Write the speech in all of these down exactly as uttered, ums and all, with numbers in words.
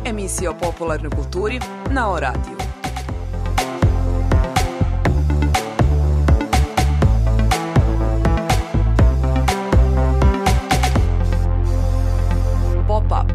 Emisija o popularnoj kulturi na O radiju. Pop-up.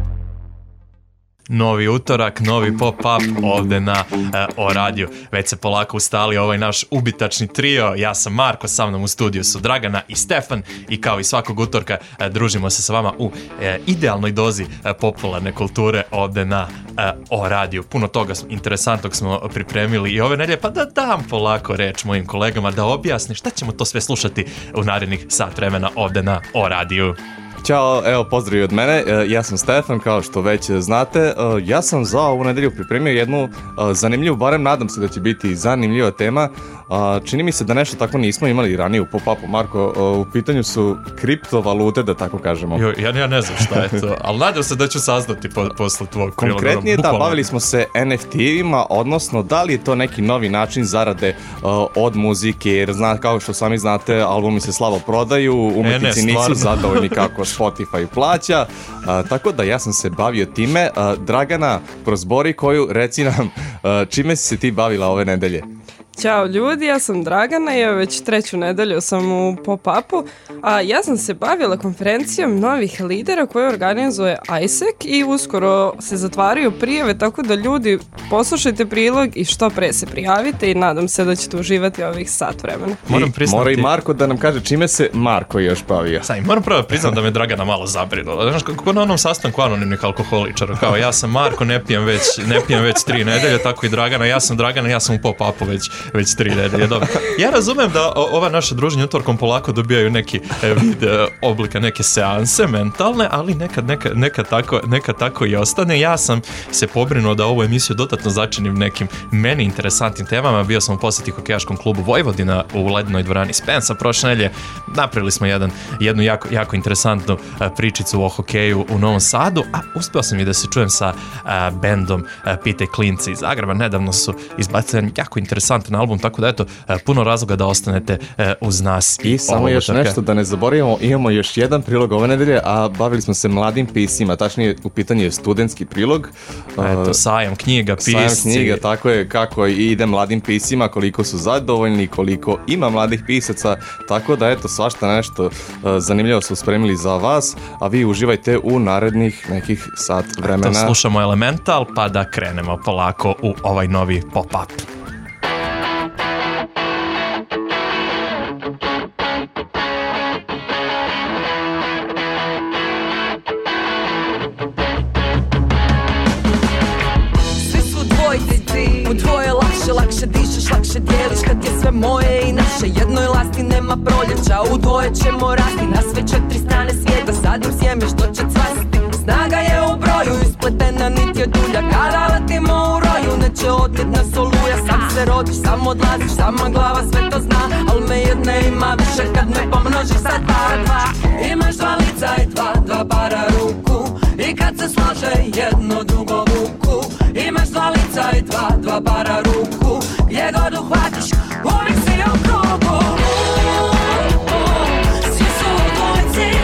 Novi utorak, novi pop-up ovde na uh, O radiju. Već se polako ustali ovaj naš ubitačni trio. Ja sam Marko, sa mnom u studiju su Dragana i Stefan i kao i svakog utorka uh, družimo se sa vama u uh, idealnoj dozi uh, popularne kulture ovde na uh, O radiju. Puno toga interesantnog smo pripremili i ove nedelje, pa da dam polako reč mojim kolegama da objasni šta ćemo to sve slušati u narednih sat vremena ovde na O radiju. Ćao, evo pozdrav od mene, ja sam Stefan, kao što već znate. Ja sam za ovu nedelju pripremio jednu zanimljivu, barem nadam se da će biti zanimljiva tema. Čini mi se da nešto tako nismo imali ranije u pop-upu. Marko, u pitanju su kriptovalute, da tako kažemo. Jo, ja, ja ne znam šta je to, ali nadam se da ću saznati po, posle tvojeg priloga. Konkretnije da, bavili smo se en ef te-ima, odnosno da li je to neki novi način zarade uh, od muzike, jer zna, kao što sami znate, albumi se slabo prodaju, umetnici e, ne, nisu zadovoljni kako Spotify plaća, uh, tako da ja sam se bavio time. Uh, Dragana, prozbori koju, reci nam, uh, čime si se ti bavila ove nedelje? Ćao ljudi, ja sam Dragana i evo već treću nedelju sam u pop-upu, a ja sam se bavila konferencijom novih lidera koje organizuje Isaac i uskoro se zatvaraju prijave, tako da ljudi poslušajte prilog i što pre se prijavite i nadam se da ćete uživati ovih sat vremena. Moram priznati... Mora i Marko da nam kaže čime se Marko još bavio. Saj, moram prvo priznati da me Dragana malo zabrinula. Znaš, kako na onom sastanku anonimnih alkoholičara, kao ja sam Marko, ne pijem već, ne pijem već tri nedelje, tako i Dragana, ja sam Dragana, ja sam u pop-upu već već tri nedelje, dobro. Ja razumem da ova naša druženja utorkom polako dobijaju neki vid oblika, neke seanse mentalne, ali nekad, nekad, nekad, tako, nekad tako i ostane. Ja sam se pobrinuo da ovu emisiju dodatno začinim nekim meni interesantnim temama. Bio sam u posjeti hokejaškom klubu Vojvodina u lednoj dvorani Spensa prošle nedelje. Napravili smo jedan, jednu jako, jako interesantnu pričicu o hokeju u Novom Sadu, a uspeo sam i da se čujem sa a, bendom a, Pite Klinci iz Zagreba. Nedavno su izbacili jako interesantan album, tako da eto, puno razloga da ostanete uz nas. I, I samo još utrke. Nešto da ne zaboravimo, imamo još jedan prilog ove nedelje, a bavili smo se mladim pisima, tačnije u pitanju je studentski prilog. Eto, sajam knjiga, pisci. Sajam knjiga, tako je, kako ide mladim pisima, koliko su zadovoljni, koliko ima mladih pisaca, tako da eto, svašta nešto zanimljivo su spremili za vas, a vi uživajte u narednih nekih sat vremena. Eto, slušamo Elemental, pa da krenemo polako u ovaj novi pop-up. U dvoje lakše, lakše dišeš, lakše dijeliš kad je sve moje i naše. Jednoj lasti nema proljeća, u dvoje ćemo rasti na sve četiri strane svijeta. Sadim sjeme što će cvasti, snaga je u broju, ispletena nit je dulja. Kada letimo u roju, neće odnjet nas oluja. Sam se rodiš, sam odlaziš, sama glava sve to zna, al me jedne ima više kad me pomnožiš sa dva, dva. Imaš dva lica i dva, dva para ruku, i kad se slože jedno drugo vuku. Imaš dva lica i dva, dva para ruku, gdje god uhvatiš, uvijek si u krugu. Svi su u dvojici,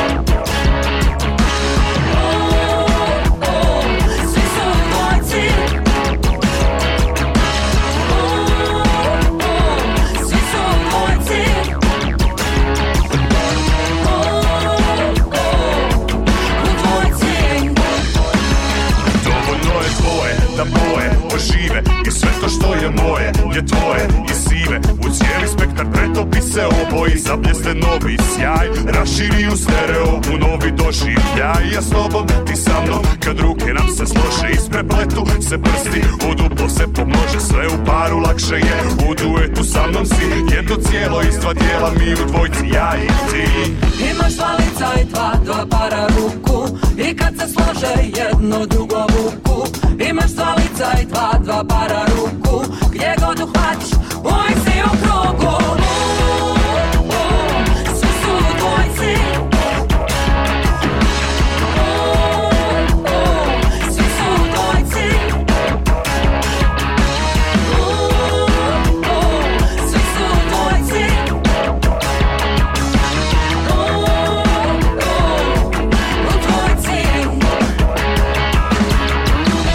svi su u dvojici, svi su u dvojici, u dvojici. Dovoljno je dvoje da boje ožive i sve to što je moje je tvoje i sive. U cijeli spektar pretopi se oboji, zabljesne novi sjaj, raširi u stereo, u novi doživljaj. Ja s tobom, ti sa mnom, kad ruke nam se slože, isprepletu se prsti, u duplo se pomnože, sve u paru lakše je, u duetu sa mnom si, jedno cijelo iz dva dijela, mi u dvojci, ja i ti. Imaš dva lica i dva, dva para ruku, i kad se slože jedno drugo vuku. Imaš dva lica i dva, dva para ruku, gdje god uhvatiš, uvijek si u krugu. Svi su u dvojici, svi su u dvojici, svi su u dvojici, u dvojici.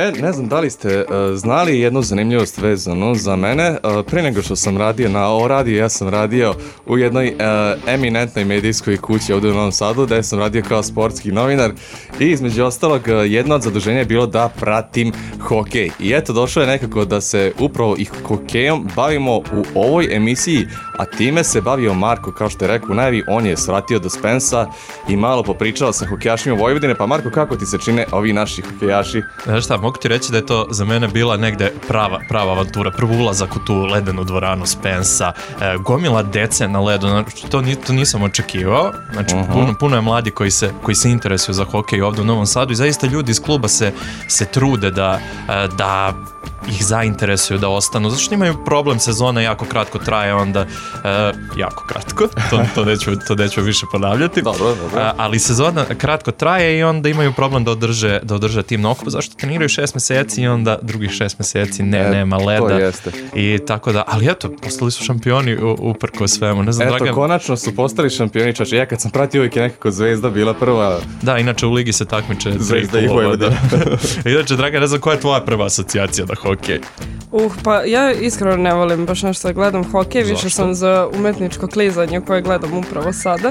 E, ne znam da li ste uh, znali jednu zanimljivost vezanu za mene. Uh, prije nego što sam radio na ovo radio, ja sam radio u jednoj uh, eminentnoj medijskoj kući ovdje u Novom Sadu, gdje sam radio kao sportski novinar i između ostalog uh, jedno od zaduženja je bilo da pratim hokej. I eto, došlo je nekako da se upravo i hokejom bavimo u ovoj emisiji, a time se bavio Marko, kao što je rekao u najavi, on je svratio do Spensa i malo popričao sa hokejašima Vojvodine. Pa Marko, kako ti se čine ovi naši hokejaši? Znaš šta, mogu ti reći da je to za mene bila negde prava, prava avantura. Prvo ulazak u tu ledenu dvoranu Spensa, e, gomila dece na ledu, znači, to, to nisam očekivao. Znači, uh-huh. puno, puno je mladi koji se, koji se interesuju za hokej ovdje u Novom Sadu i zaista ljudi iz kluba se, se trude da, da ih zainteresuju da ostanu, zato što imaju problem, sezona jako kratko traje, onda e, jako kratko, to, to, neću, to neću više ponavljati, dobro, dobro. E, ali sezona kratko traje i onda imaju problem da održe, da održe tim na okupu, zašto treniraju šest mjeseci i onda drugih šest mjeseci ne, e, nema leda i tako da, ali eto, postali su šampioni uprko svemu, ne znam, eto, Dragan... konačno su postali šampioni, čače, ja kad sam pratio uvijek je nekako Zvezda bila prva. Da, inače u ligi se takmiče Zvezda i Vojvodina. Inače, Dragan, ne znam koja je tvoja prva asocijacija na hokej? Uh, pa ja iskreno ne volim baš nešto da gledam hokej, više sam za umetničko klizanje koje gledam upravo sada.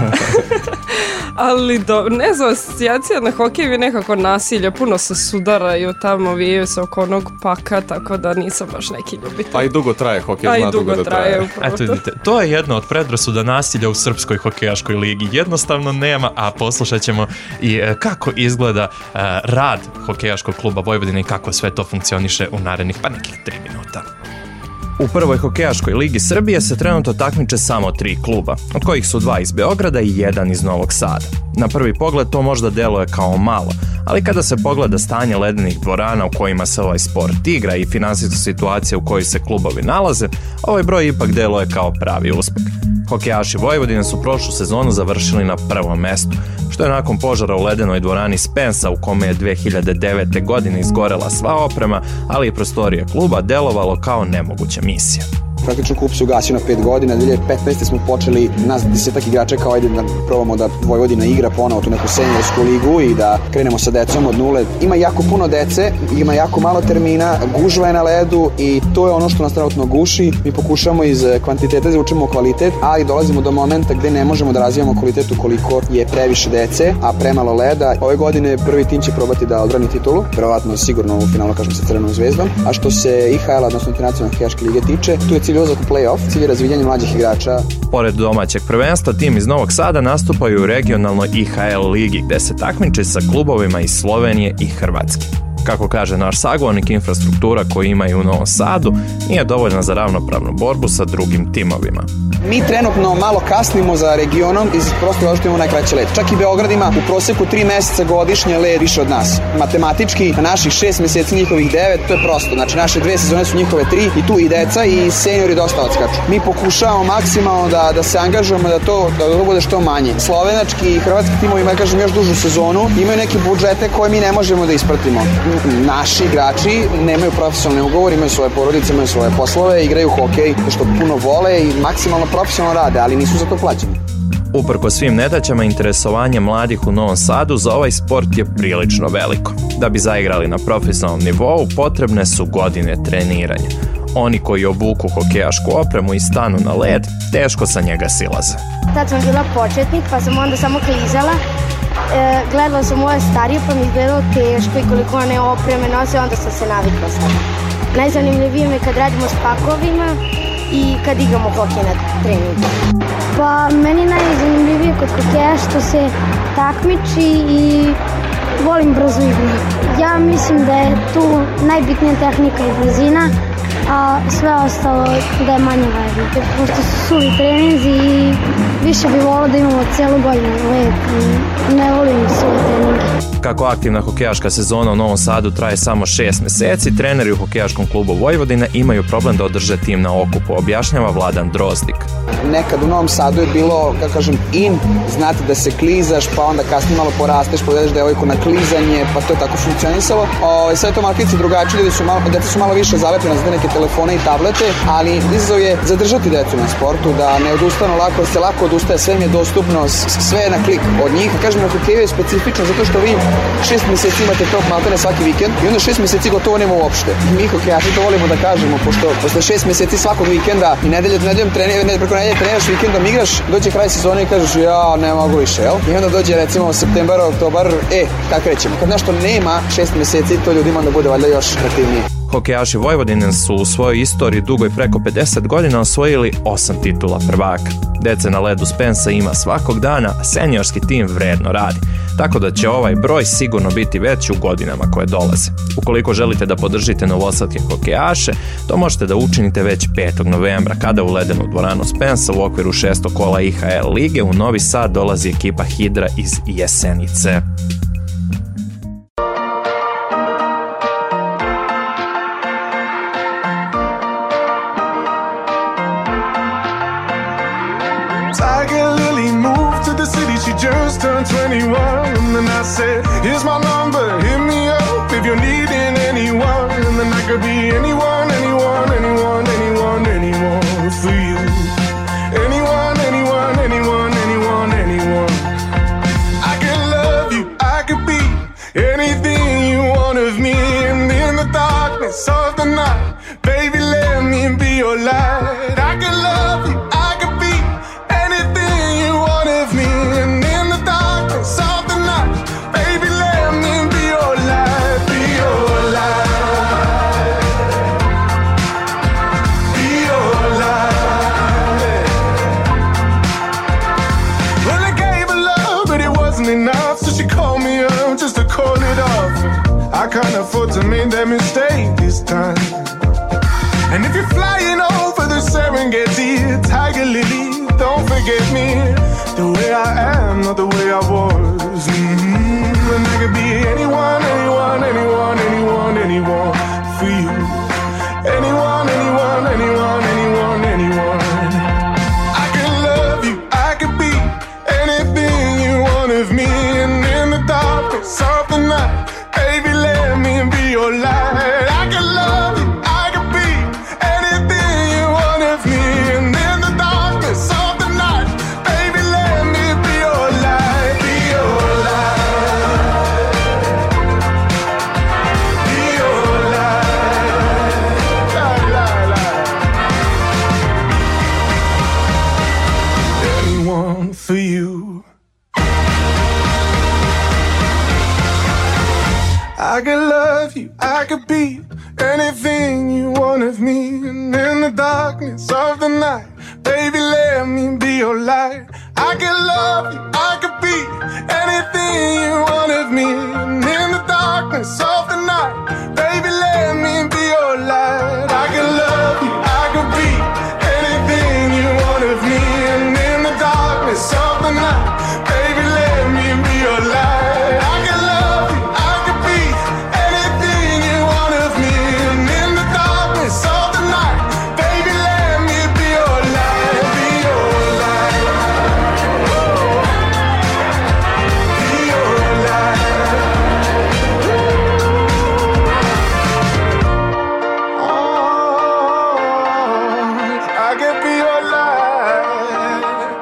Ali do, ne znam, asocijacija na hokej je nekako nasilje, puno se sudaraju tamo, vijaju se oko onog paka, tako da nisam baš neki ljubitelj. A i dugo traje hokej, A zna i dugo, dugo da traje. traje Eto, vidite, to je jedno od predrasuda nasilja u srpskoj hokejaškoj ligi. Jednostavno nema, a poslušat ćemo i e, kako izgleda e, rad hokejaškog kluba Vojvodine i kako sve to funkcioniše u narednih pa nekih tri minuta. U prvoj hokejaškoj ligi Srbije se trenutno takmiče samo tri kluba, od kojih su dva iz Beograda i jedan iz Novog Sada. Na prvi pogled to možda deluje kao malo, ali kada se pogleda stanje ledenih dvorana u kojima se ovaj sport igra i finansijska situacija u kojoj se klubovi nalaze, ovaj broj ipak deluje kao pravi uspeh. Hokejaši Vojvodine su prošlu sezonu završili na prvom mestu, što je nakon požara u ledenoj dvorani Spensa u kome je dve hiljade devete. godine izgorela sva oprema, ali i prostorije kluba, delovalo kao nemoguća misija. Praktično klub se ugasio na pet godina, dvije hiljade petnaeste. smo počeli nas desetak igrača kao ajde da probamo da Vojvodina igra ponovo tu neku seniorsku ligu i da krenemo sa decom od nule. Ima jako puno dece, ima jako malo termina, gužva je na ledu i to je ono što nas trenutno guši. Mi pokušamo iz kvantiteta da učimo kvalitet, ali dolazimo do momenta gde ne možemo da razvijamo kvalitet ukoliko je previše dece, a premalo leda. Ove godine prvi tim će probati da odbrani titulu, verovatno sigurno u finalu kažem sa Crvenom zvezdom, a što se I H L, odnosno Internacionalne hokejaške lige tiče, tu je cilj ulazak u play-off, cilj je razvijenje mlađih igrača. Pored domaćeg prvenstva, tim iz Novog Sada nastupaju u regionalnoj I H L ligi, gde se takmiče sa klubovima iz Slovenije i Hrvatske. Kako kaže naš sagovornik, infrastruktura koju imaju u Novom Sadu nije dovoljna za ravnopravnu borbu sa drugim timovima. Mi trenutno malo kasnimo za regionom iz prostog razloga što imamo najkraće led. Čak i Beograd ima u proseku tri meseca godišnje led više od nas. Matematički, na naših šest meseci njihovih devet, to je prosto. Znači naše dve sezone su njihove tri i tu i deca i seniori dosta odskaču. Mi pokušavamo maksimalno da, da se angažujemo da to, da to bude što manje. Slovenački i hrvatski timovi imaju, kažem, još dužu sezonu, imaju neke budžete koje mi ne možemo da ispratimo. Naši igrači nemaju profesionalni ugovor, imaju svoje porodice, imaju svoje poslove, igraju hokej što puno vole i maksimalno profesionalno rade, ali nisu za to plaćeni. Uprko svim nedaćama, interesovanje mladih u Novom Sadu za ovaj sport je prilično veliko. Da bi zaigrali na profesionalnom nivou, potrebne su godine treniranja. Oni koji obuku hokejašku opremu i stanu na led, teško sa njega silaze. Tad sam bila početnik, pa sam onda samo klizala. E, gledala sam moje starije, pa mi izgledalo teško i koliko one opreme nose, onda sam se navikla sada. Najzanimljivije me kad radimo s pakovima i kad igramo hokej na treningu. Pa meni najzanimljivije kod hokeja što se takmiči i volim brzo igru. Ja mislim da je tu najbitnija tehnika i brzina, a sve ostalo da je manje važno. Pošto su suvi treninzi i više bi volio da imamo cijelu godinu led i ne volim suvi treningi. Kako aktivna hokejaška sezona u Novom Sadu traje samo šest meseci, treneri u hokejaškom klubu Vojvodine imaju problem da održe tim na okupu, objašnjava Vladan Drozdik. Nekad u Novom Sadu je bilo, kako kažem, in, znati da se klizaš, pa onda kasnije malo porasteš, povedeš devojku na klizanje, pa to je tako funkcionisalo. O, sve to malo kice drugačije, deca su malo, deca su malo više zalepljena za neke telefone i tablete, ali izazov je zadržati decu na sportu, da ne odustanu lako, da se lako odustaje, sve im je dostupno, sve je na klik od njih. Kažem, na hokeju je specifično zato što vi šest mjeseci imate top maltene svaki vikend i onda šest mjeseci gotovo nema uopšte. Mi hokejaši to volimo da kažemo, pošto posle šest mjeseci svakog vikenda i nedelje do nedeljom treniraš, preko nedelje treniraš, vikendom igraš, dođe kraj sezone i kažeš ja ne mogu više, jel? I onda dođe recimo septembar, oktobar, e, kako krećemo. Kad nešto nema šest mjeseci, to ljudima onda bude valjda još aktivnije. Hokejaši Vojvodine su u svojoj istoriji dugoj preko pedeset godina osvojili osam titula prvaka. Dece na ledu Spensa ima svakog dana, a seniorski tim vredno radi. Tako da će ovaj broj sigurno biti veći u godinama koje dolaze. Ukoliko želite da podržite novosadske hokejaše, to možete da učinite već petog novembra, kada u ledenu dvoranu Spensa u okviru šestog kola I H L lige u Novi Sad dolazi ekipa Hidra iz Jesenice. Just turned twenty-one, and then I said, here's my number, hit me up if you're needing anyone. And then I could be anyone, anyone, anyone, anyone, anyone for you. Anyone, anyone, anyone, anyone, anyone. I could love you, I could be anything you want of me. And in the darkness of the night, baby, let me be your light. I could love you, I could be anything you want of me. And of the night, baby, let me be your light, be your light, be your light. Well, I gave her love, but it wasn't enough, so she called me up just to call it off. I can't afford to make that mistake this time. And if you're flying over the Serengeti, Tiger Lily, don't forget me. The way I am, not the way I was. Mm-hmm. And I could be anyone, anyone, anyone, anyone, anyone for you. Anyone, anyone, anyone, anyone, anyone. I could love you, I could be anything you want of me. And in the darkness of the night, baby, let me be your light. I could love you, I could be anything you want of me. And in the darkness of the night, baby, let me be your light, be your light, be your light, la, la, la. Anyone for you. I could love you, I could be anything you want of me. And in the darkness of the night, baby, let me be your light. I could love you, I could be anything you want of me. And in the darkness of the night, baby, let me be your light. I could love you, I could be anything you want of me. And in the darkness of the night, baby, let me be your light. I could love you, I could be anything you want of me. And in the darkness of the night, baby, let me be your light, be your light, be your light. Oh, I could be your light.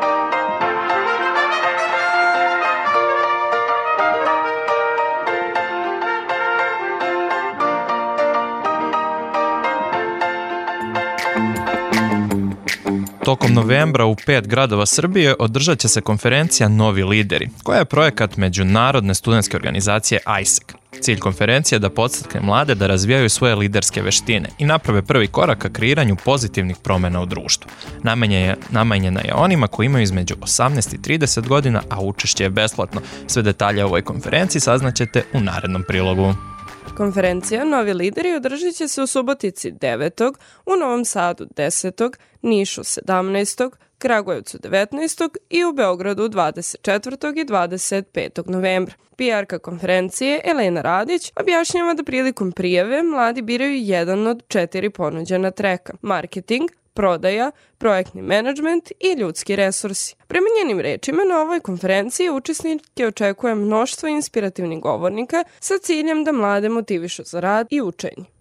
Tokom novembra u pet gradova Srbije održat će se konferencija Novi lideri, koja je projekat međunarodne studentske organizacije I S E C. Cilj konferencije je da podstakne mlade da razvijaju svoje liderske veštine i naprave prvi korak ka kreiranju pozitivnih promjena u društvu. Namenjena je onima koji imaju između osamnaest i trideset godina, a učešće je besplatno. Sve detalje o ovoj konferenciji saznaćete u narednom prilogu. Konferencija Novi lideri održat će se u Subotici devetog, u Novom Sadu desetog, Nišu sedamnaestog, Kragujevcu devetnaestog i u Beogradu dvadeset četvrtog i dvadeset petog novembra. P R-ka konferencije Elena Radić objašnjava da prilikom prijave mladi biraju jedan od četiri ponuđena treka: marketing, prodaja, projektni menadžment i ljudski resursi. Prema njenim rečima, na ovoj konferenciji učesnike očekuje mnoštvo inspirativnih govornika sa ciljem da mlade motivišu za rad i učenje.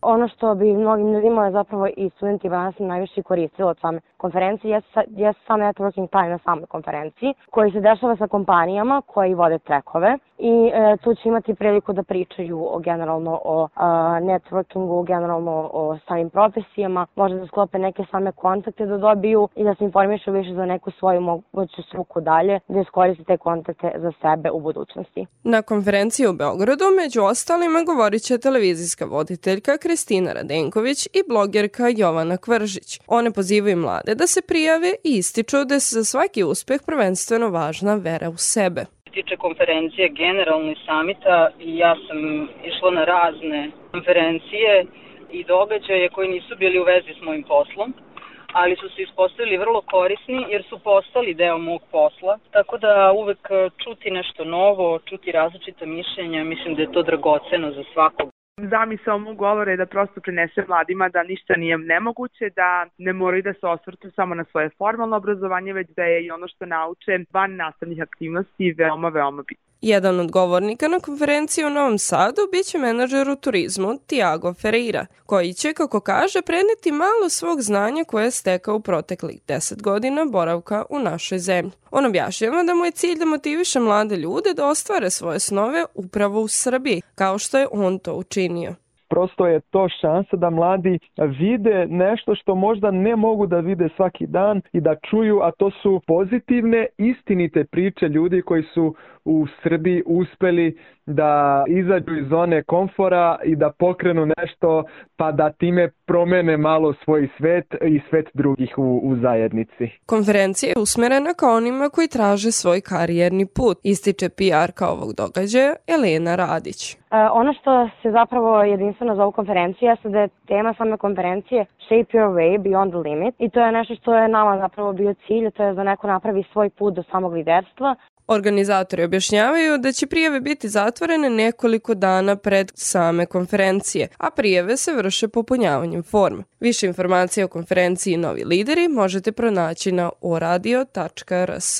Ono što bi mnogim ljudima zapravo i studentima, ja sam najviše koristila od same konferencije, jeste jes sam networking time na samoj konferenciji, koji se dešava sa kompanijama koji vode trekove i e, tu će imati priliku da pričaju o generalno o a, networkingu, generalno o samim profesijama, možda da sklope neke same kontakte da dobiju i da se informišu više za neku svoju moguću struku dalje, da iskoriste te kontakte za sebe u budućnosti. Na konferenciji u Beogradu među ostalima govorit će televizijska voditeljka Kristina Radenković i blogerka Jovana Kvržić. One pozivaju mlade da se prijave i ističu da je za svaki uspeh prvenstveno važna vera u sebe. Tiče konferencije generalno i samita i ja sam išla na razne konferencije i događaje koji nisu bili u vezi s mojim poslom, ali su se ispostavili vrlo korisni jer su postali deo mog posla, tako da uvek čuti nešto novo, čuti različita mišljenja, mislim da je to dragoceno za svakog. Zamisao mog govora je da prosto prenese mladima da ništa nije nemoguće, da ne moraju da se osvrtu samo na svoje formalno obrazovanje, već da je i ono što nauče van nastavnih aktivnosti veoma, veoma bitno. Jedan od govornika na konferenciji u Novom Sadu biće menadžer u turizmu Tiago Ferreira, koji će, kako kaže, preneti malo svog znanja koje je stekao u proteklih deset godina boravka u našoj zemlji. On objašnjava da mu je cilj da motiviše mlade ljude da ostvare svoje snove upravo u Srbiji, kao što je on to učinio. Prosto je to šansa da mladi vide nešto što možda ne mogu da vide svaki dan i da čuju, a to su pozitivne, istinite priče ljudi koji su u Srbiji uspeli da izađu iz zone komfora i da pokrenu nešto, pa da time promene malo svoj svet i svet drugih u, u zajednici. Konferencija je usmerena ka onima koji traže svoj karijerni put, ističe P R-ka ovog događaja Elena Radić. E, ono što se zapravo jedinstveno za ovu konferenciju jeste da je tema same konferencije Shape Your Way Beyond the Limit i to je nešto što je nama zapravo bio cilj, to je da neko napravi svoj put do samog liderstva. Organizatori objašnjavaju da će prijave biti zatvorene nekoliko dana pred same konferencije, a prijave se vrše popunjavanjem forme. Više informacija o konferenciji Novi lideri možete pronaći na oradio tačka r s.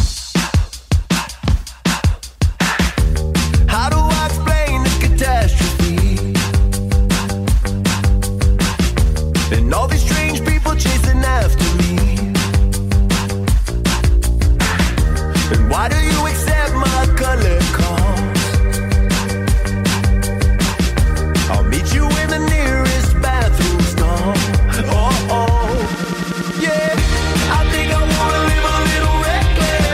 Why do you accept my color calls? I'll meet you in the nearest bathroom stall. Oh, oh, yeah. I think I wanna live a little reckless.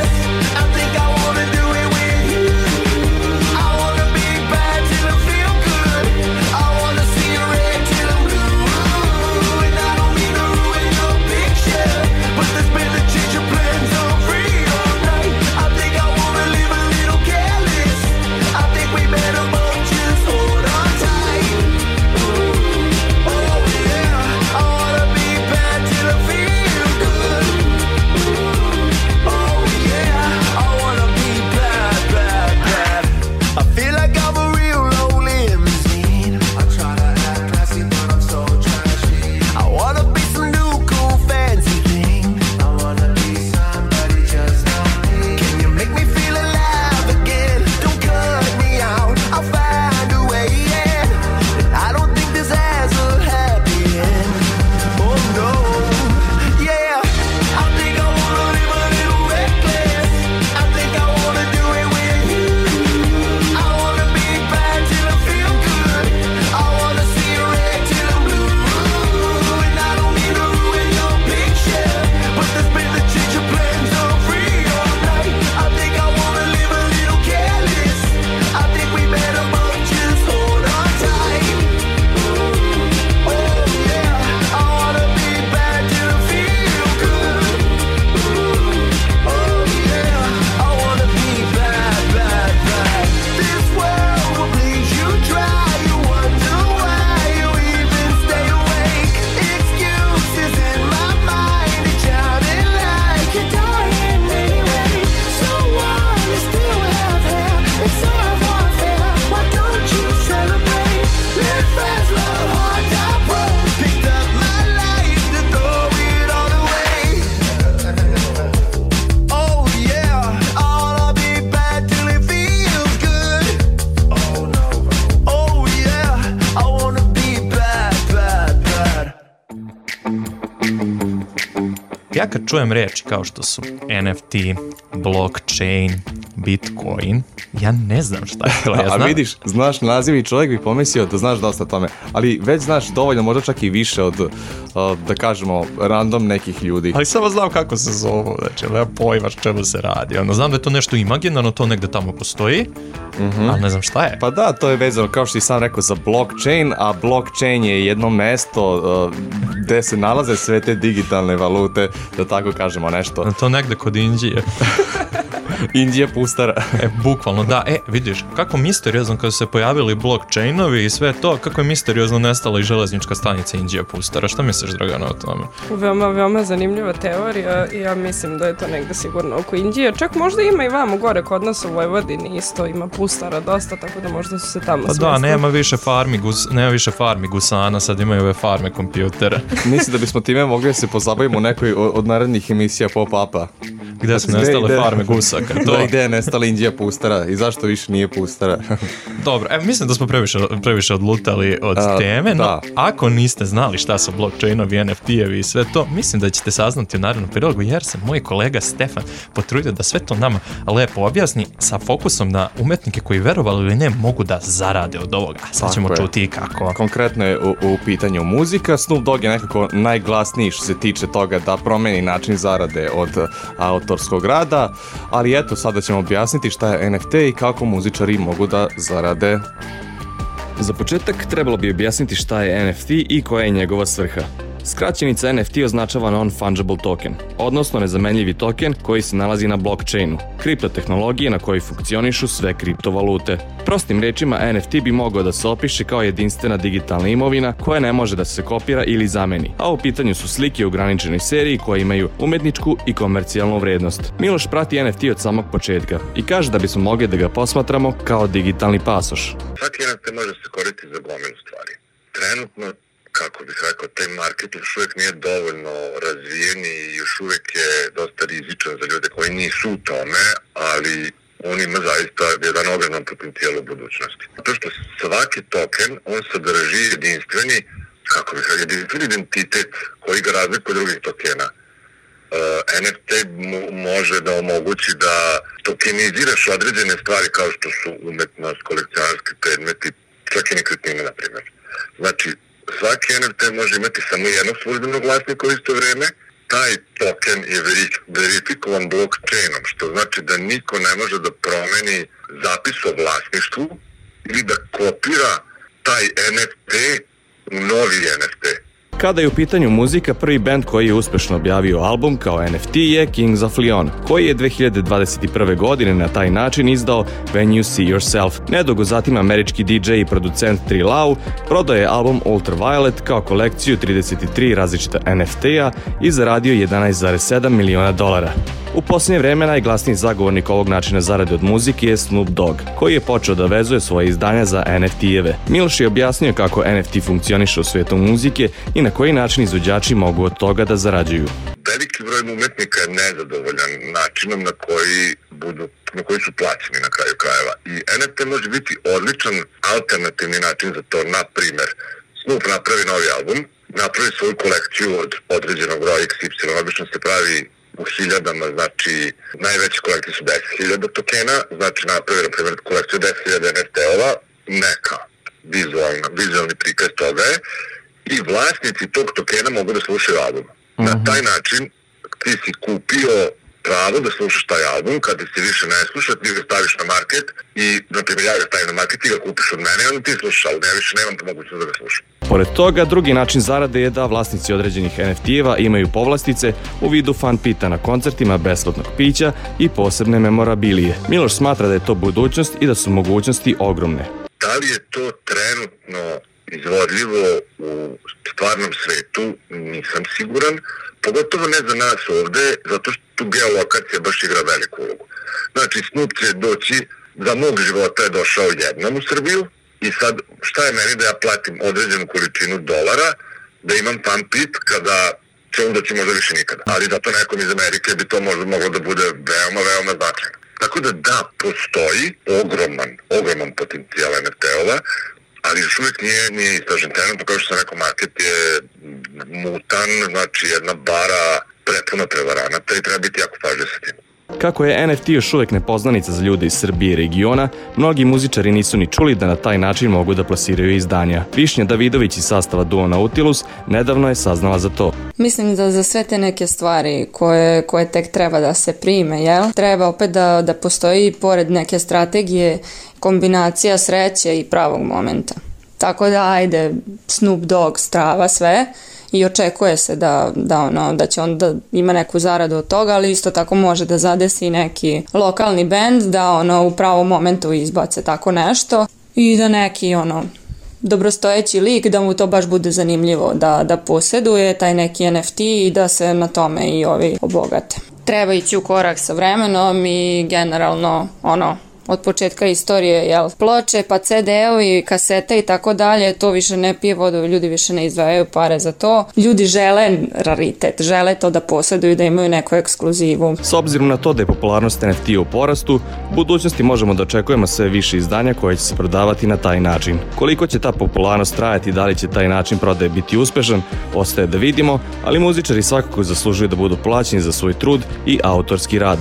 ja kad čujem reči kao što su N F T, blockchain, bitcoin, ja ne znam šta je to. Ja znam... A vidiš, znaš naziv i čovjek bi pomislio da znaš dosta o tome, ali već znaš dovoljno, možda čak i više od, da kažemo, random nekih ljudi. Ali samo znam kako se zovu, znači, nema pojma čemu se radi. Ono, znam da je to nešto imaginarno, to negde tamo postoji, mm-hmm. ali ne znam šta je. Pa da, to je vezano, kao što i sam rekao, za blockchain, a blockchain je jedno mesto uh, gde se nalaze sve te digitalne valute, da tako kažemo nešto. To negde kod Indije. Indija pustara. E, bukvalno, da. E, vidiš, kako misteriozno kada su se pojavili blockchainovi i sve to, kako je misteriozno nestala i železnička stanica Indija pustara. Šta misliš, Dragana, o tome? Veoma, veoma zanimljiva teorija i ja mislim da je to negde sigurno oko Indije. Čak možda ima i vamo gore kod nas u Vojvodini isto ima pustara dosta, tako da možda su se tamo pa smestili. Da, nema više farmi, gus, nema više farmi gusana, sad imaju ove farme kompjutera. Mislim da bismo time mogli da se pozabavimo u nekoj od narednih emisija Pop-Upa. Gde su nestale gde, farme gusaka? To... Da, gde je nestala Indija pustara i zašto više nije pustara? Dobro, evo, mislim da smo previše, previše odlutali od A, teme, no da. Ako niste znali šta su blockchainovi, N F T-evi i sve to, mislim da ćete saznati u narednom prilogu, jer se moj kolega Stefan potrudio da sve to nama lepo objasni sa fokusom na umetnike koji, verovali ili ne, mogu da zarade od ovoga. Sad ćemo čuti kako. Konkretno je u, u pitanju muzika. Snoop Dogg je nekako najglasniji što se tiče toga da promeni način zarade od autorskog rada, ali eto, sada ćemo objasniti šta je N F T i kako muzičari mogu da zarade. Za početak trebalo bi objasniti šta je N F T i koja je njegova svrha. Skraćenica N F T označava non-fungible token, odnosno nezamenljivi token koji se nalazi na blockchainu, kriptotehnologije na kojoj funkcionišu sve kriptovalute. Prostim rečima, N F T bi mogao da se opiše kao jedinstvena digitalna imovina koja ne može da se kopira ili zameni, a u pitanju su slike u ograničenoj seriji koje imaju umetničku i komercijalnu vrednost. Miloš prati N F T od samog početka i kaže da bismo mogli da ga posmatramo kao digitalni pasoš. Svaki N F T može se koristiti za gomilu stvari. Trenutno, kako bih rekao, taj market još uvijek nije dovoljno razvijen i još uvijek je dosta rizičan za ljude koji nisu u tome, ali on ima zaista jedan ogroman potencijal u budućnosti. Zato što svaki token, on sadrži jedinstveni, kako bih rekao, jedinstveni identitet koji ga razlikuje od drugih tokena. Uh, N F T mo- može da omogući da tokeniziraš određene stvari kao što su umetnost, kolekcionarski predmeti, čak i nekretnine, na primjer. Znači, svaki N F T može imati samo jednog službenog vlasnika u isto vreme. Taj token je verifikovan blockchainom, što znači da niko ne može da promeni zapis o vlasništvu ili da kopira taj N F T u novi N F T. Kada je u pitanju muzika, prvi bend koji je uspešno objavio album kao N F T je Kings of Leon, koji je dve hiljade dvadeset prve. godine na taj način izdao When You See Yourself. Nedugo zatim američki D J i producent Tri Lau prodao je album Ultraviolet kao kolekciju trideset tri različita N F T-a i zaradio jedanaest zarez sedam miliona dolara. U posljednje vreme najglasniji zagovornik ovog načina zarade od muzike je Snoop Dogg, koji je počeo da vezuje svoje izdanja za N F T-eve. Miloš je objasnio kako N F T funkcioniše u svijetu muzike i na koji način izvođači mogu od toga da zarađuju. Veliki broj umetnika je nezadovoljan načinom na koji budu, na koji su plaćeni na kraju krajeva. I N F T može biti odličan alternativni način za to. Na primjer, Snoop napravi novi album, napravi svoju kolekciju od određenog broja X Y, obično se pravi u hiljadama, znači najveće kolekcije su deset hiljada tokena, znači napravi, na primjer, kolekciju deset hiljada N F T-ova, neka vizualna, vizualni prikaz toga je, i vlasnici tog tokena mogu da slušaju album. Uh-huh. Na taj način ti si kupio pravo da slušaš taj album, kada se više ne sluša, ti ga staviš na market i, na primjer, ja ga stavim na market, ti ga kupiš od mene i onda ti slušaš, ali ja više nemam mogućnost da ga slušam. Pored toga, drugi način zarade je da vlasnici određenih N F T-eva imaju povlastice u vidu fan pita na koncertima, besplatnog pića i posebne memorabilije. Miloš smatra da je to budućnost i da su mogućnosti ogromne. Da li je to trenutno izvodljivo u stvarnom svetu, nisam siguran, pogotovo ne za nas ovde, zato što tu geolokacija baš igra veliku ulogu. Znači, Snoop će doći, za mog života je došao jednom u Srbiju i sad šta je meni da ja platim određenu količinu dolara, da imam fan pit kada će on doći možda više nikada. Ali zato nekom iz Amerike bi to možda moglo da bude veoma, veoma značajno. Tako da da, postoji ogroman, ogroman potencijal N F T-ova, ali još uvijek nije, nije istražen. Trenutno, kao što sam rekao, market je mutan, znači jedna bara prepuno prevaranata i treba biti jako pažljiv sa tim. Kako je N F T još uvijek nepoznanica za ljude iz Srbije i regiona, mnogi muzičari nisu ni čuli da na taj način mogu da plasiraju izdanja. Višnja Davidović iz sastava duo Nautilus nedavno je saznala za to. Mislim da za sve te neke stvari koje, koje tek treba da se prime, jel? Treba opet da, da postoji pored neke strategije kombinacija sreće i pravog momenta. Tako da ajde Snoop Dogg strava sve i očekuje se da, da, ono, da će on da ima neku zaradu od toga, ali isto tako može da zadesi neki lokalni bend da ono, u pravom momentu izbace tako nešto i da neki ono, dobrostojeći lik da mu to baš bude zanimljivo da, da posjeduje taj neki N F T i da se na tome i ovi obogate. Treba ići u korak sa vremenom i generalno ono, od početka istorije, jel, ploče, pa C D-ovi, kasete i tako dalje, to više ne pije vodu, ljudi više ne izdvajaju pare za to. Ljudi žele raritet, žele to da posjeduju, da imaju neku ekskluzivu. S obzirom na to da je popularnost N F T u porastu, u budućnosti možemo da očekujemo sve više izdanja koje će se prodavati na taj način. Koliko će ta popularnost trajati i da li će taj način prodaje biti uspešan, ostaje da vidimo, ali muzičari svakako zaslužuju da budu plaćeni za svoj trud i autorski rad.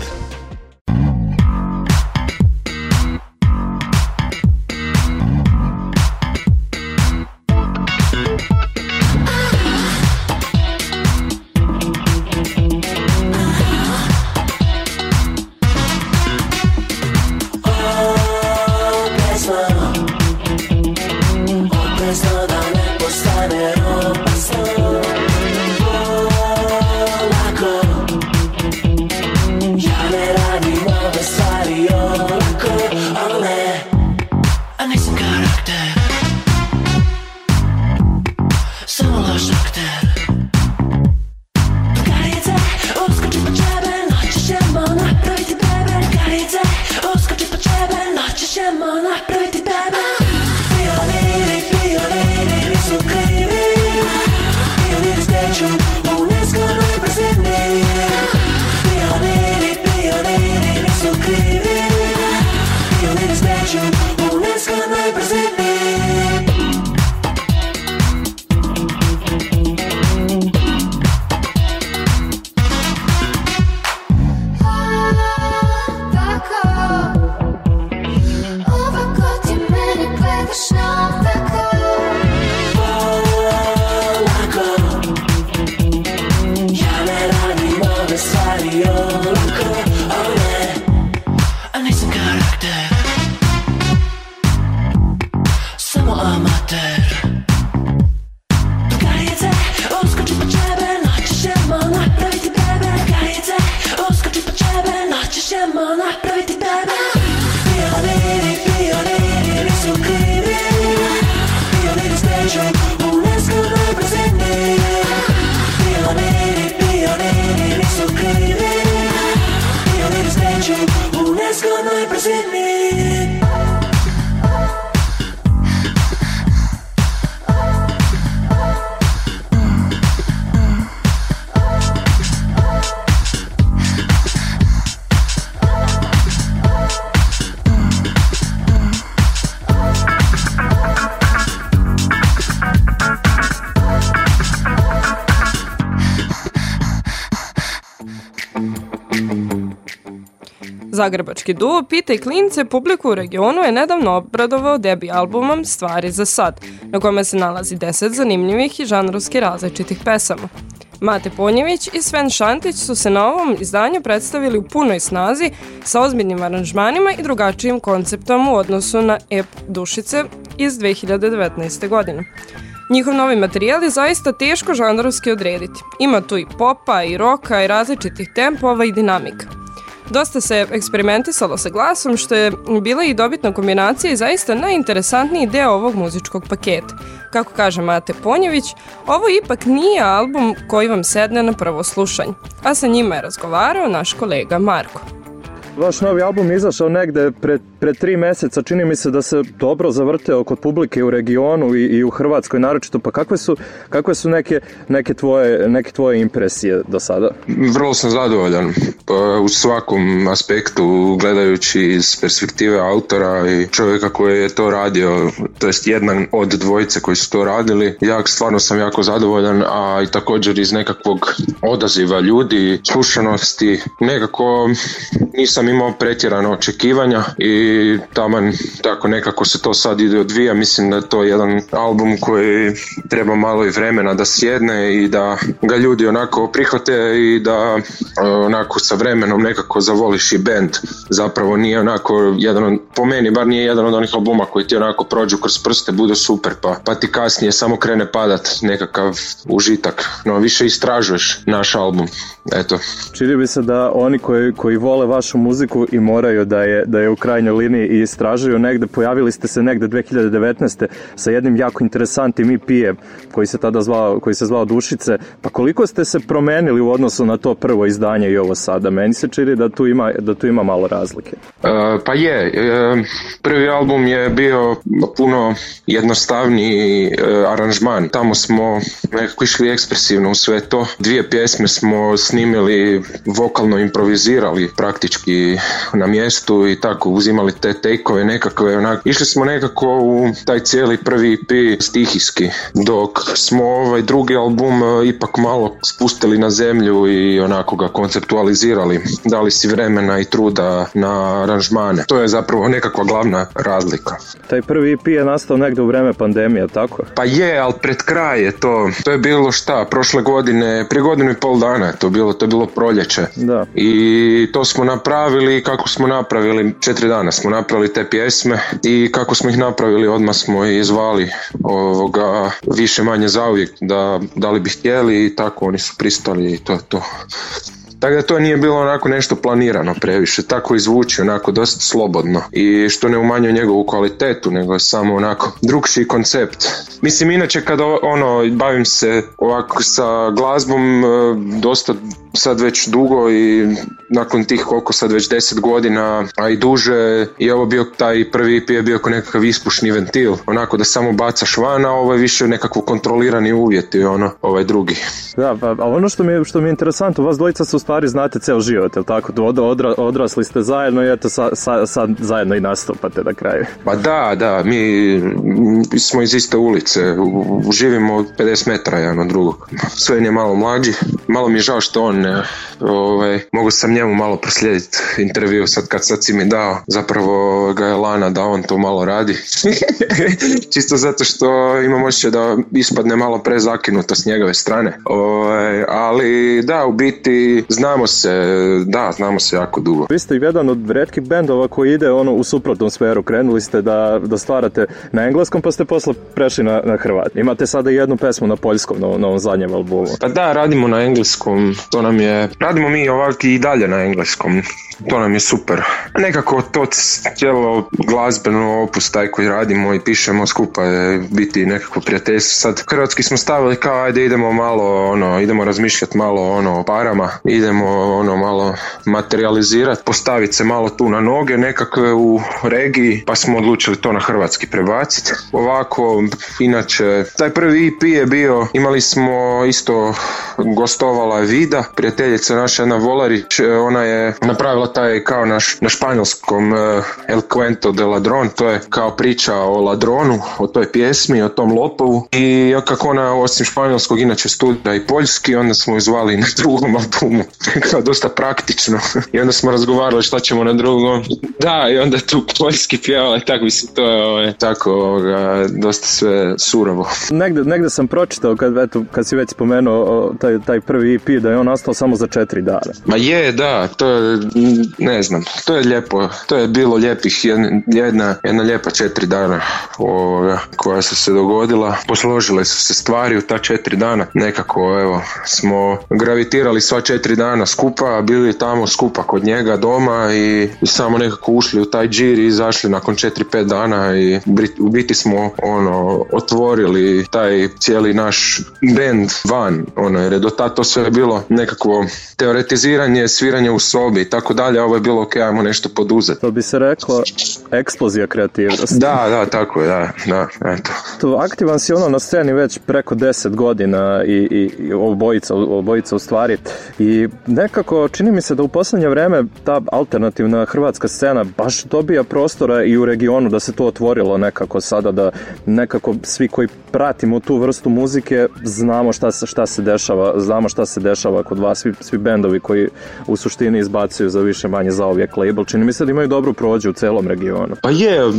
Zagrebački duo Pita i klince publiku u regionu je nedavno obradovao debi albumom Stvari za sad, na kome se nalazi deset zanimljivih i žanrovski različitih pesama. Mate Ponjević i Sven Šantić su se na ovom izdanju predstavili u punoj snazi sa ozbiljnim aranžmanima i drugačijim konceptom u odnosu na E P Dušice iz dve hiljade devetnaeste. godine. Njihov novi materijal je zaista teško žanrovski odrediti. Ima tu i popa, i roka, i različitih tempova i dinamika. Dosta se eksperimentisalo sa glasom, što je bila i dobitna kombinacija i zaista najinteresantniji deo ovog muzičkog paketa. Kako kaže Mate Ponjević, ovo ipak nije album koji vam sedne na prvo slušanje, a sa njima je razgovarao naš kolega Marko. Vaš novi album je izašao negde pre, pre tri meseca, čini mi se da se dobro zavrteo kod publike u regionu i, i u Hrvatskoj naročito, pa kakve su, kakve su neke, neke, tvoje, neke tvoje impresije do sada? Vrlo sam zadovoljan u svakom aspektu, gledajući iz perspektive autora i čovjeka koji je to radio, to jest jedan od dvojice koji su to radili. Ja stvarno sam jako zadovoljan, a i također iz nekakvog odaziva ljudi, slušanosti, nekako nisam imao pretjerano očekivanja i taman tako nekako se to sad ide odvija. Mislim da je to jedan album koji treba malo i vremena da sjedne i da ga ljudi onako prihvate i da onako sa vremenom nekako zavoliš i band. Zapravo nije onako jedan, po meni bar nije jedan od onih albuma koji ti onako prođu kroz prste, bude super pa, pa ti kasnije samo krene padat nekakav užitak. No više istražuješ naš album. Eto. Čini bi se da oni koji, koji vole vašu muziku i moraju da je, da je u krajnjoj liniji i istražuju negde, pojavili ste se negde dve hiljade devetnaeste. sa jednim jako interesantnim E P-em koji se tada zvao, koji se zvao Dušice. Pa koliko ste se promenili u odnosu na to prvo izdanje i ovo sada? Meni se čini da tu ima, da tu ima malo razlike. Uh, pa je, uh, prvi album je bio puno jednostavniji uh, aranžman. Tamo smo nekako išli ekspresivno u sve to. Dvije pjesme smo snimili, vokalno improvizirali praktički na mjestu i tako uzimali te take-ove nekakve. Onak. Išli smo nekako u taj cijeli prvi E P stihijski, dok smo ovaj drugi album uh, ipak malo spustili na zemlju i onako ga konceptualizirali. Dali si vremena i truda na aranžmane. To je zapravo nekakva glavna razlika. Taj prvi E P je nastao negdje u vreme pandemije, tako? Pa je, ali pred kraj je to. To je bilo šta, prošle godine, prije godinu i pol dana je to bilo, to je bilo proljeće. Da. I to smo napravili, kako smo napravili, četiri dana smo napravili te pjesme i kako smo ih napravili, odmah smo i zvali ovoga više manje zauvijek da, da li bi htjeli i tako oni su pristali i to je to. Tako da to nije bilo onako nešto planirano previše, tako izvuči onako dosta slobodno i što ne umanjuje njegovu kvalitetu, nego je samo onako drugšiji koncept. Mislim, inače kad ono, bavim se ovako sa glazbom dosta sad već dugo i nakon tih koliko sad već deset godina, a i duže, i ovo bio taj prvi E P je bio kao nekakav ispušni ventil, onako da samo bacaš van, a ovo je više nekako kontrolirani uvjeti, ono, ovaj drugi. Da, pa, a ono što mi, je, što mi je interesantno, vas dvojica su u stvari znate ceo život, jel tako? Od, odra, odrasli ste zajedno i eto sad sa, sa, zajedno i nastupate na kraju. Pa da, da, mi, mi smo iz iste ulice, u, u, živimo od pedeset metara jedan od drugog. Sve je malo mlađi, malo mi je žao što on ne, ovaj, mogu sam njemu malo proslijediti intervju sad kad sad si mi dao, zapravo ga je Lana da on to malo radi. Čisto zato što imam osjećaj da ispadne malo prezakinuto s njegove strane. Ovaj, ali da, u biti znamo se, da, znamo se jako dugo. Vi ste jedan od retkih bendova koji ide ono u suprotnom sferu. Krenuli ste da, da stvarate na engleskom, pa ste posle prešli na, na hrvat. Imate sada jednu pesmu na poljskom na, na ovom zadnjem albumu. Pa da, radimo na engleskom. To nam je, radimo mi ovako i dalje na engleskom. To nam je super. Nekako to cijelo glazbeno opus taj koji radimo i pišemo skupa je biti nekako prijateljstvo. Sad hrvatski smo stavili kao ajde idemo malo ono, idemo razmišljati malo ono o parama, idemo ono malo materializirati, postaviti se malo tu na noge nekakve u regiji, pa smo odlučili to na hrvatski prebaciti. Ovako, inače, taj prvi E P je bio, imali smo isto, gostovala je Vida, prijateljica naša jedna Volarić, ona je napravila taj kao naš, na španjolskom uh, El Cuento de Ladron, to je kao priča o ladronu, o toj pjesmi, o tom lopovu i kako ona osim španjolskog inače studira i poljski, onda smo ju zvali na drugom albumu, kao dosta praktično i onda smo razgovarali šta ćemo na drugom, da i onda tu poljski pjevala i tako mislim to je ovaj, tako ovoga, dosta sve surovo. Negde, negde sam pročitao kad, eto, kad si već spomenuo taj, taj prvi E P da je on nastao samo za četiri dana. Ma je, da, to je, ne znam, to je lijepo, to je bilo lijepih jedna, jedna lijepa četiri dana ovoga, koja su se dogodila, posložile su se stvari u ta četiri dana, nekako evo smo gravitirali sva četiri dana skupa, bili tamo skupa kod njega doma i, i samo nekako ušli u taj džir i izašli nakon četiri pet dana i u biti smo ono otvorili taj cijeli naš band van, ono, jer je do tada to sve bilo nekako nekakvo teoretiziranje, sviranje u sobi i tako dalje, ovo je bilo ok, ajmo nešto poduzeti. To bi se reklo eksplozija kreativnosti. Da, da, tako je, da, da, eto. To aktivan si ono na sceni već preko deset godina i, i, i obojica, obojica u stvari i nekako čini mi se da u posljednje vreme ta alternativna hrvatska scena baš dobija prostora i u regionu, da se to otvorilo nekako sada, da nekako svi koji pratimo tu vrstu muzike znamo šta se, šta se dešava, znamo šta se dešava kod vas, svi, svi bendovi koji u suštini izbacuju za više manje zauvijek label, čini mi se da imaju dobru prođu u celom regionu. Pa je, e,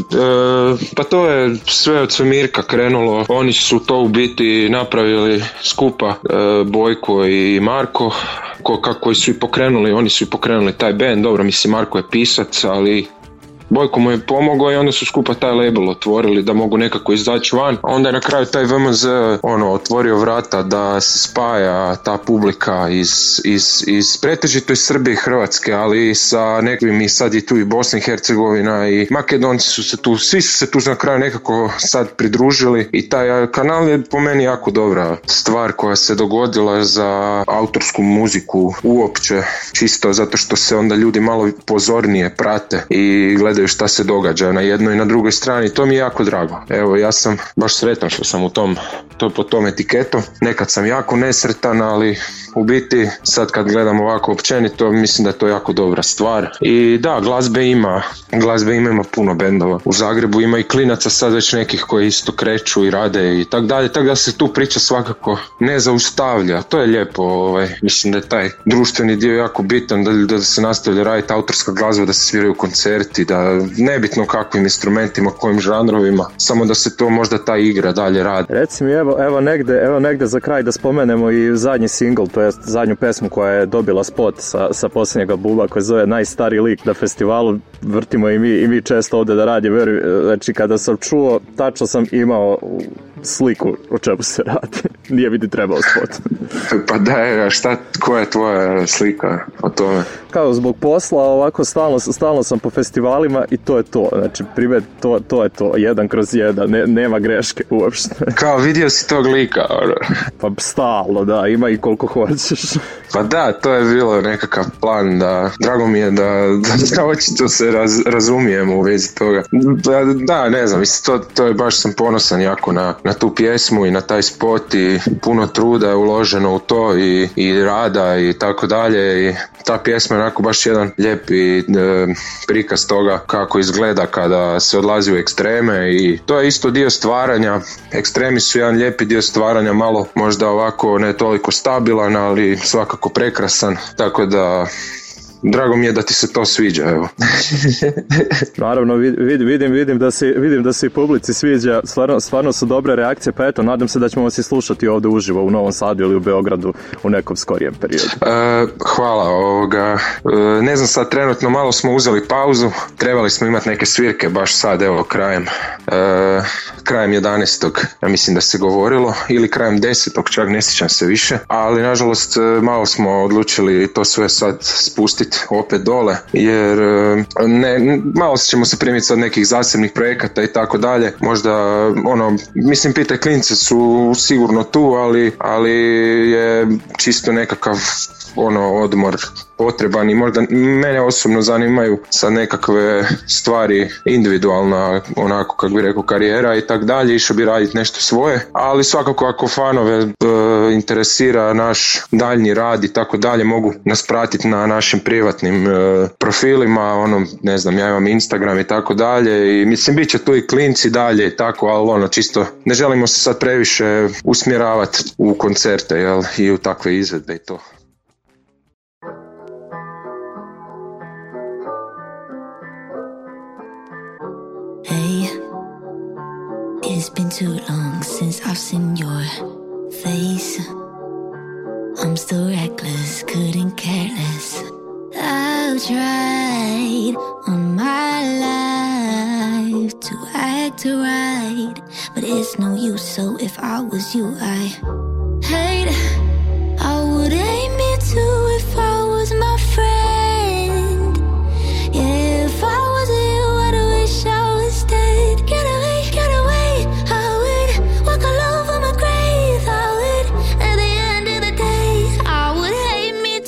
pa to je sve od Svemirka krenulo, oni su to u biti napravili skupa, e, Bojko i Marko, ko, kako su i pokrenuli, oni su i pokrenuli taj band, dobro, mislim Marko je pisac, ali Bojko mu je pomogao i onda su skupa taj label otvorili da mogu nekako izaći van. Onda je na kraju taj V M Z ono, otvorio vrata da se spaja ta publika iz, iz, iz pretežito iz Srbije i Hrvatske, ali i sa nekim i sad i tu i Bosna i Hercegovina i Makedonci su se tu, svi su se tu na kraju nekako sad pridružili i taj kanal je po meni jako dobra stvar koja se dogodila za autorsku muziku uopće, čisto zato što se onda ljudi malo pozornije prate i gledaju šta se događa na jednoj i na drugoj strani. To mi je jako drago. Evo, ja sam baš sretan što sam u tom, to po tom etiketom. Nekad sam jako nesretan, ali u biti sad kad gledam ovako općenito, mislim da je to jako dobra stvar. I da, glazbe ima, glazbe ima, ima puno bendova. U Zagrebu ima i klinaca sad već nekih koji isto kreću i rade i tak dalje, tako da se tu priča svakako ne zaustavlja. To je lijepo, ovaj, mislim da je taj društveni dio jako bitan, da, da se nastavlja raditi autorska glazba, da se sviraju koncerti, da nebitno kakvim instrumentima, kojim žanrovima, samo da se to možda ta igra dalje radi. Reci mi, evo, evo, negde, evo negde za kraj da spomenemo i zadnji singl, to je zadnju pesmu koja je dobila spot sa, sa posljednjeg albuma koji zove Najstariji lik na festivalu, vrtimo i mi, i mi često ovdje da radimo, znači kada sam čuo, tačno sam imao sliku o čemu se radi, nije mi ni trebao spot. Pa da, šta, koja je tvoja slika o tome? Kao zbog posla, ovako stalno, stalno sam po festivalima i to je to, znači primjer, to, to je to, jedan kroz jedan, ne, nema greške uopšte. Kao vidio si tog lika? Ono. Pa stalno, da, ima i koliko hoćeš. Pa da, to je bilo nekakav plan, da, drago mi je da, da, da očito se raz, razumijemo u vezi toga. Da, da ne znam, mislim, to, to je baš sam ponosan jako na, na tu pjesmu i na taj spot i puno truda je uloženo u to i, i rada i tako dalje i ta pjesma je onako baš jedan lijepi e, prikaz toga kako izgleda kada se odlazi u ekstreme i to je isto dio stvaranja. Ekstremi su jedan lijepi dio stvaranja, malo možda ovako ne toliko stabilan, ali svakako prekrasan, tako da drago mi je da ti se to sviđa, evo. Naravno, vidim, vidim, vidim, da se, vidim da se i publici sviđa, stvarno, stvarno su dobre reakcije, pa eto, nadam se da ćemo vas i slušati ovdje uživo u Novom Sadu ili u Beogradu u nekom skorijem periodu. E, hvala, ovoga. E, ne znam, sad trenutno malo smo uzeli pauzu, trebali smo imati neke svirke baš sad, evo, krajem, e, krajem jedanaestog ja mislim da se govorilo, ili krajem desetog čak ne sjećam se više, ali nažalost malo smo odlučili to sve sad spustiti opet dole, jer ne, malo ćemo se primiti sad nekih zasebnih projekata i tako dalje, možda ono, mislim Pite klince su sigurno tu, ali, ali je čisto nekakav ono odmor potreban i možda mene osobno zanimaju sad nekakve stvari individualna, onako kako bi rekao karijera i tak dalje, išao bi raditi nešto svoje, ali svakako ako fanove e, interesira naš daljnji rad i tako dalje, mogu nas pratiti na našim privatnim e, profilima, ono ne znam, ja imam Instagram i tako dalje i mislim bit će tu i klinci dalje i tako, ali ono čisto ne želimo se sad previše usmjeravati u koncerte, jel, i u takve izvedbe i to. Hey, it's been too long since I've seen your face. I'm still reckless, couldn't care less. I've tried on my life to act right, but it's no use, so if I was you, I hate. I would aim it too if I was my friend. Yeah, if I was you, I'd wish I was dead. Get away, get away, I would walk all over my grave. I would, at the end of the day, I would hate me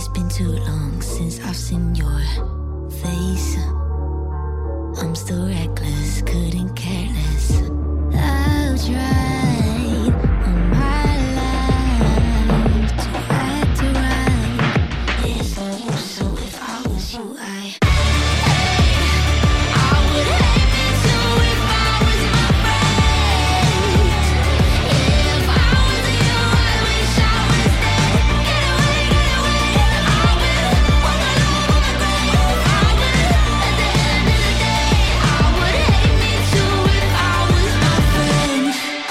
It's been too long since I've seen your face. I'm still reckless, couldn't care less. I'll try all my life to act right. It's you, so if I was you, I I would hate me too if I was my friend. If I was you, I wish I was dead. Get away, get away, I will walk alone on the ground. I will, at the end of the day, I would hate me too if I was my friend.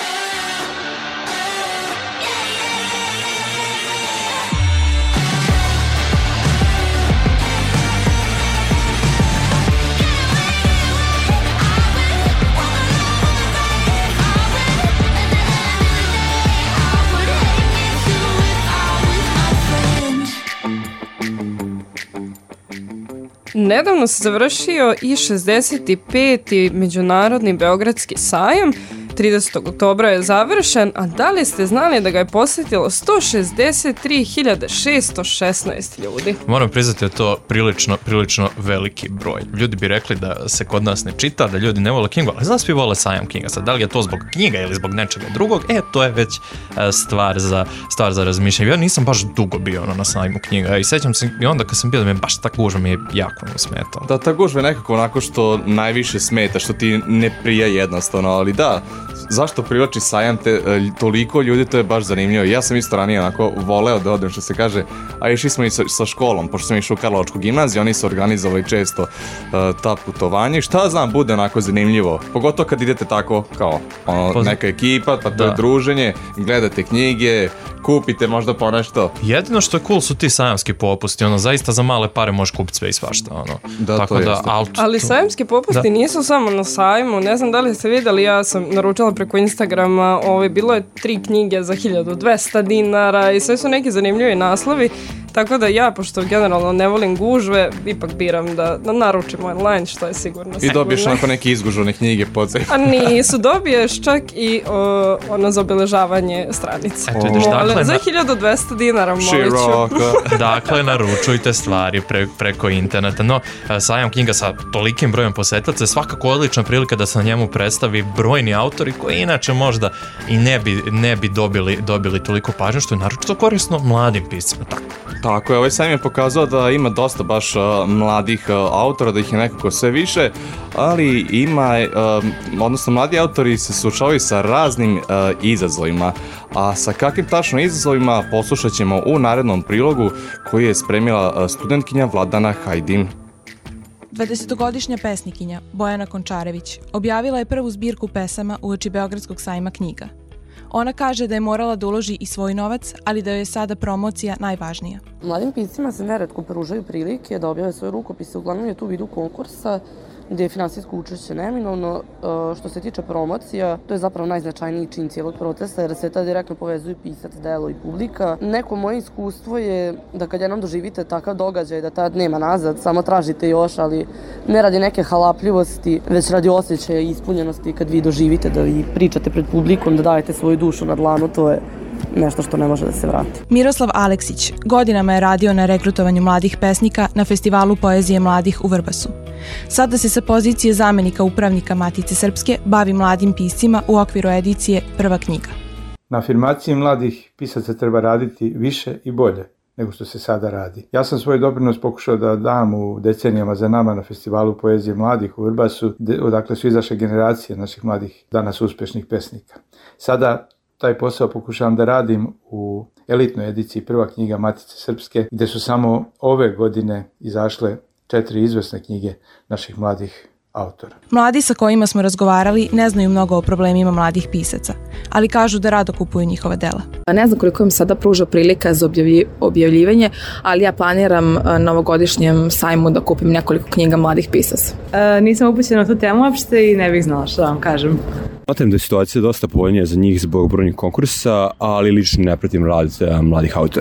Nedavno se završio i šezdeset peti Međunarodni Beogradski sajam, tridesetog oktobra je završen, a da li ste znali da ga je posjetilo sto šezdeset tri hiljade šesto šesnaest ljudi? Moram priznati da je to prilično, prilično veliki broj. Ljudi bi rekli da se kod nas ne čita, da ljudi ne vole knjigu, ali znaš svi vole sajam knjiga. Sad, da li je to zbog knjiga ili zbog nečega drugog, e, to je već e, stvar za, stvar za razmišljanje. Ja nisam baš dugo bio ono, na sajmu knjiga i sećam se i onda kad sam bio da mi je baš ta gužva mi je jako ne smetao. Da, ta gužva je nekako onako što najviše smeta, što ti ne prija jednostavno, ali da, zašto privlači sajam te toliko ljudi, to je baš zanimljivo. Ja sam isto ranije onako voleo da odem, što se kaže, a išli smo i sa, sa školom, pošto sam išao u Karlovačku gimnaziju, oni su organizovali često uh, ta putovanja i šta znam, bude onako zanimljivo. Pogotovo kad idete tako kao ono, neka ekipa, pa to da. je druženje, gledate knjige, kupite možda po nešto. Jedino što je cool su ti sajamski popusti, ono, zaista za male pare možeš kupiti sve i svašta, ono. Da, tako to da, jeste. Ali, ali sajamski popusti da. nisu samo na sajmu, ne znam da li ste vidjeli, ja sam naručila preko Instagrama, ovaj, bilo je tri knjige za hiljadu dvesta dinara i sve su neki zanimljivi naslovi, tako da ja, pošto generalno ne volim gužve, ipak biram da, da naručim online, što je sigurno sigurno. I dobiješ onako neke izgužene knjige podzaj. A nisu, dobiješ čak i o, ono za obeležavanje stranice. Eto, ideš, dakle, za hiljadu dvesta dinara, molit ću. Dakle, naručujte stvari pre, preko interneta. No, sajam knjiga sa tolikim brojem posetilaca je svakako odlična prilika da se na njemu predstavi brojni autori koji inače možda i ne bi, ne bi dobili, dobili toliko pažnje, što je naročito korisno mladim piscima. Tako. Tako je, ovaj sajam je pokazao da ima dosta baš uh, mladih uh, autora, da ih je nekako sve više, ali ima, uh, odnosno mladi autori se suočavaju sa raznim uh, izazovima, a sa kakvim tačno izazovima poslušat ćemo u narednom prilogu koji je spremila uh, studentkinja Vladana Hajdin. dvadesetogodišnja pesnikinja Bojana Končarević objavila je prvu zbirku pesama uoči Beogradskog sajma knjiga. Ona kaže da je morala da uloži i svoj novac, ali da joj je sada promocija najvažnija. Mladim piscima se neretko pružaju prilike da objave svoje rukopise, uglavnom je tu u vidu konkursa, gdje je finansijsko učešće neminovno. Što se tiče promocija, to je zapravo najznačajniji čin cijelog procesa, jer se tada direktno povezuju pisac, delo i publika. Neko moje iskustvo je da kad jednom doživite takav događaj, da tad nema nazad, samo tražite još, ali ne radi neke halapljivosti, već radi osjećaja i ispunjenosti kad vi doživite da vi pričate pred publikom, da dajete svoju dušu na dlanu, to je nešto što ne može da se vrati. Miroslav Aleksić godinama je radio na regrutovanju mladih pesnika na Festivalu poezije mladih u Vrbasu. Sada se sa pozicije zamenika upravnika Matice Srpske bavi mladim piscima u okviru edicije Prva knjiga. Na afirmaciji mladih pisaca treba raditi više i bolje nego što se sada radi. Ja sam svoj doprinos pokušao da dam u decenijama za nama na Festivalu poezije mladih u Vrbasu, odakle su izašle generacije naših mladih danas uspješnih pesnika. Sada taj posao pokušavam da radim u elitnoj ediciji Prva knjiga Matice Srpske, gdje su samo ove godine izašle četiri izvrsne knjige naših mladih autora. Mladi sa kojima smo razgovarali ne znaju mnogo o problemima mladih pisaca, ali kažu da rado kupuju njihova dela. Ne znam koliko im sada pruža prilika za objavljivanje, ali ja planiram na ovogodišnjem sajmu da kupim nekoliko knjiga mladih pisaca. E, nisam upućena na tu temu uopšte i ne bih znala što da vam kažem. Smatram da je situacija dosta povoljnija za njih zbog brojnih konkursa, ali lično ne pratim rad mladih autora.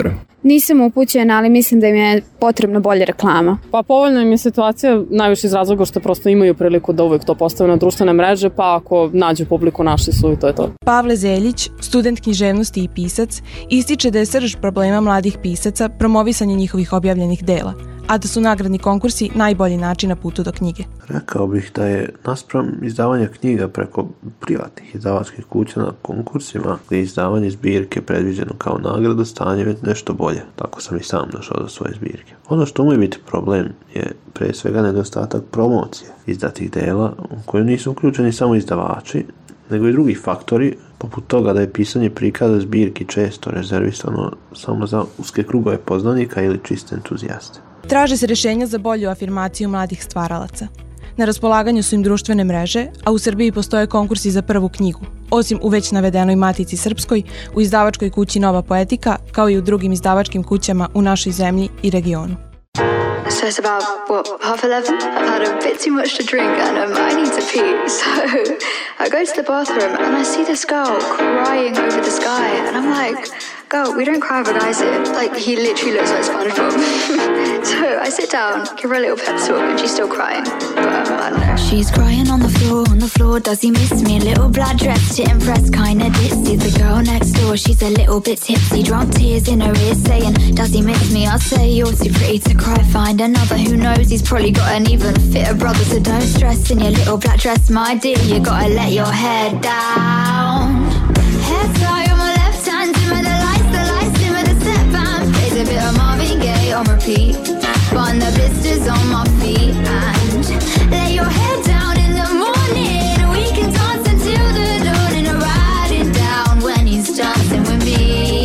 Nisam upućena, ali mislim da im je potrebna bolja reklama. Pa povoljna im je situacija najviše iz razloga što prosto imaju priliku da uvijek to postave na društvene mreže, pa ako nađu publiku našli su i to je to. Pavle Zeljić, student književnosti i pisac, ističe da je srž problema mladih pisaca promovisanje njihovih objavljenih dela, a da su nagradni konkursi najbolji način na putu do knjige. Rekao bih da je naspram izdavanja knjiga preko privatnih izdavačkih kuća na konkursima gdje je izdavanje zbirke predviđeno kao nagrada stanje već nešto bolje. Tako sam i sam došao do svoje zbirke. Ono što može biti problem je pre svega nedostatak promocije izdatih dela u koju nisu uključeni samo izdavači, nego i drugi faktori, poput toga da je pisanje prikaza zbirki često rezervisano samo za uske krugove poznanika ili čiste entuzijaste. Traže se rješenja za bolju afirmaciju mladih stvaralaca. Na raspolaganju su im društvene mreže, a u Srbiji postoje konkursi za prvu knjigu, osim u već navedenoj Matici Srpskoj, u izdavačkoj kući Nova Poetika, kao i u drugim izdavačkim kućama u našoj zemlji i regionu. So it's about, what, half eleven? I've had a bit too much to drink and um, I need to pee. So I go to the bathroom and I see this girl crying over the sky. And I'm like, girl, we don't cry over guys here. Like, he literally looks like SpongeBob. So I sit down, give her a little pep talk and she's still crying. But um, I don't know. She's crying on the floor, on the floor. Does he miss me? Little black dress to impress, kinda ditzy. The girl next door, she's a little bit tipsy. Drunk tears in her ears saying, does he miss me? I say, you're too pretty to cry. Find another, who knows? He's probably got an even fitter brother. So don't stress in your little black dress, my dear. You gotta let your head down. Head tie on my left hand, dimmer the lights, the lights, dimmer the set band. Plays a bit of Marvin Gaye on repeat. Burn the blisters on my feet and lay your head down in the morning. We can dance until the dawn and I'm riding down when he's dancing with me.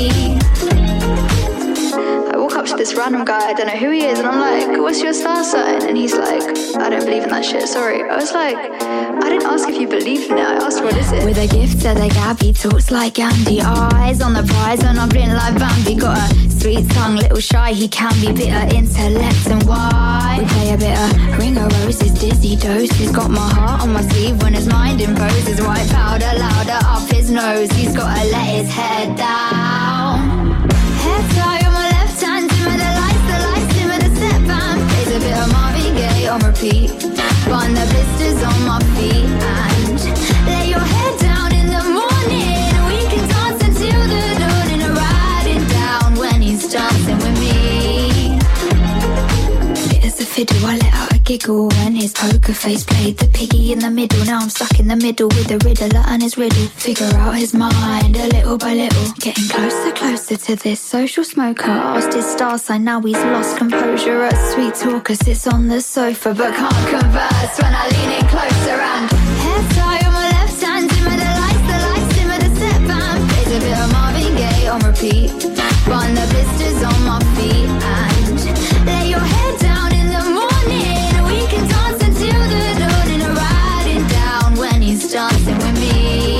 I walk up to this random guy, I don't know who he is, and I'm like, what's your star sign? And he's like, I don't believe in that shit, sorry. I was like, I didn't ask if you believe in it, I asked what is it? With a gift to the Gabby, talks like Andy. Eyes on the prize and I'm been like Bambi. Got a sweet tongue, little shy, he can be bitter. Intellect and why we play a bit of Ring of Roses, dizzy dose. He's got my heart on my sleeve when his mind imposes. White powder louder up his nose. He's gotta let his head down. Head tie on my left hand, dimmer the lights, the lights, dimmer the set band. Plays a bit of Marvin Gaye on repeat. Burn the blisters on my feet and lay your head down in the morning. We can dance until the dawn and I'm riding down when he's dancing with me. Fit as a fiddle, I let out a giggle when his poker face played the piggy in the middle. Now I'm stuck in the middle with the riddler and his riddle. Figure out his mind a little by little. Getting closer, closer to this social smoker. Asked his star sign, now he's lost composure. A sweet talker sits on the sofa but can't converse when I lean in closer and head tie on my left hand, dimmer the lights, the lights, dimmer the set band. Plays a bit of Marvin Gaye on repeat. Burn the blisters on my feet and lay your head down in the morning. We can dance until the dawn and I'm riding down when he's dancing with me.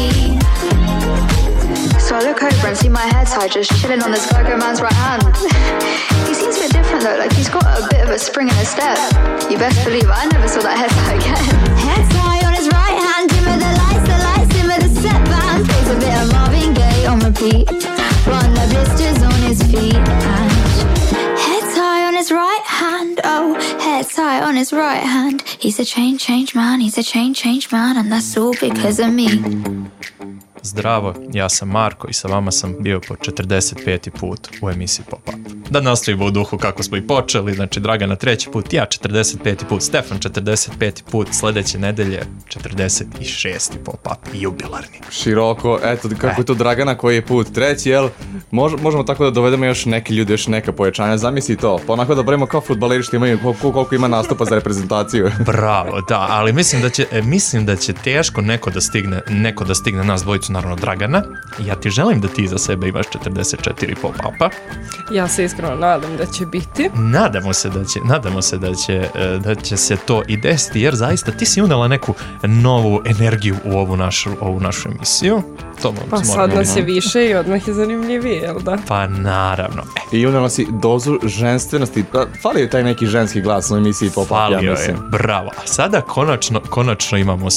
So I look over and see my hair tie just chilling on this Virgo man's right hand. He seems a bit different though, like he's got a bit of a spring in his step. You best believe I never saw that hair tie again. Head tie on his right hand, dimmer the lights, the lights, dimmer the set band. Plays a bit of Marvin Gaye on repeat. Run the blisters on his feet and head tie on his right hand, oh, head tie on his right hand. He's a change, change man, he's a change, change man, and that's all because of me. Zdravo, ja sam Marko i sa vama sam bio po četrdeset peti put u emisiji Pop-Up. Da nastavimo u duhu kako smo i počeli, znači Dragana treći put, ja četrdeset peti put, Stefan četrdeset peti put, sledeće nedelje četrdeset šesti Pop-Up, jubilarni. Široko, eto kako je to Dragana koji je put treći, jel? Mož, možemo tako da dovedemo još neki ljudi, još neka pojačanja, zamisli to, pa onako da bremo kao fudbaleri što imaju, koliko, koliko ima nastupa za reprezentaciju. Bravo, da, ali mislim da će, mislim da će teško neko da stigne, neko da stigne nas dvojicu, naravno Dragana. Ja ti želim da ti za sebe imaš četrdeset četiri pop-upa. Ja se iskreno nadam da će biti. Nadamo se da će, nadamo se da će, da će se to i desiti, jer zaista ti si unela neku novu energiju u ovu našu, ovu našu emisiju. To pa sad nas je više i odmah je zanimljivije, jel da? Pa naravno. E. I unela si dozu ženstvenosti. Pa, falio je taj neki ženski glas u emisiji Pop-Up, ja mislim. Je, bravo. A sada konačno, konačno imamo sve.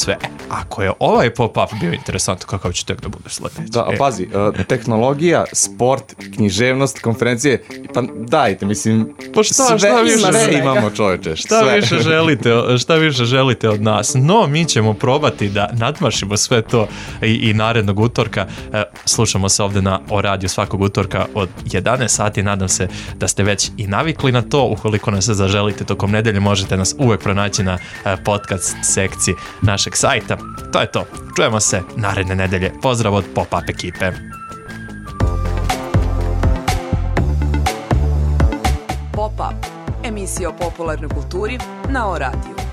ako je ovaj pop-up bio interesantan, kakav će tek da bude sledeći? Da, a pazi, uh, tehnologija, sport, književnost, konferencije, pa dajte, mislim, pa šta, sve, šta više sve imamo, čoveče, šta sve. više želite, šta više želite od nas, no mi ćemo probati da nadmašimo sve to i, i narednog utorka. E, slušamo se ovde na O radiju svakog utorka od jedanaest sati, nadam se da ste već i navikli na to. Ukoliko nas se zaželite tokom nedelje, možete nas uvek pronaći na e, podcast sekciji našeg sajta. To je to, čujemo se naredne nedelje. Pozdrav od Pop-Up ekipe. Pop-Up, emisija o popularnoj kulturi na O radiju.